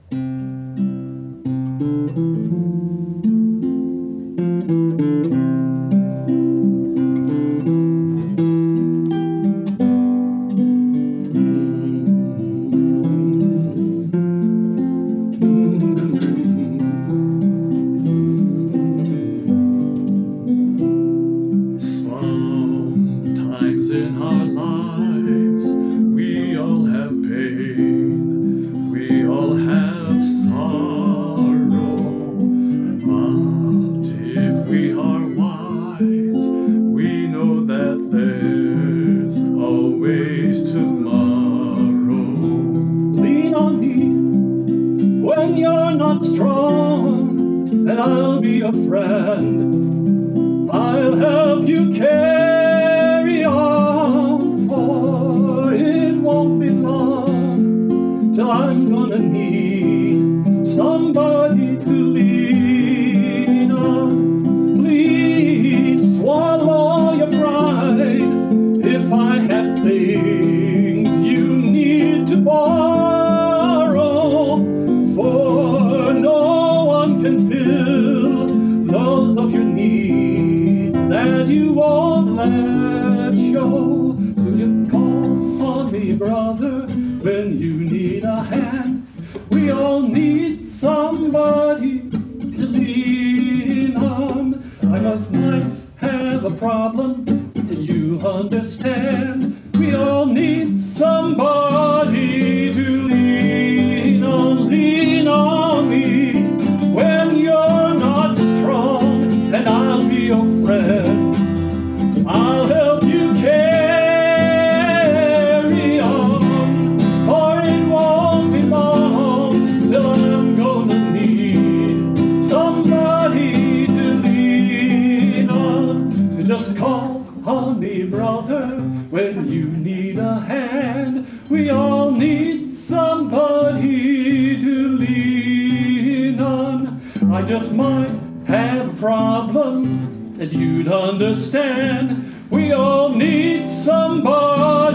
Sometimes in our lives we all have pain, we all have sorrow, but if we are wise, we know that there's always tomorrow. Lean on me when you're not strong, and I'll be a friend. I'll help you carry on, for it won't be long till I'm gonna need somebody to lean on. Please swallow your pride if I have things you need to borrow, for no one can fill those of your needs that you won't let show. So you call on me, brother, when you need a hand. We all need somebody to lean on. I might have a problem that you understand. We all need somebody to lean on. Lean on me when you're not strong, and I'll be your friend. I'll help you carry on, for it won't be long till I'm gonna need somebody to lean on. So just call on me, brother, when you need a hand. We all need somebody to lean on. I just might have a problem that you'd understand. We all need somebody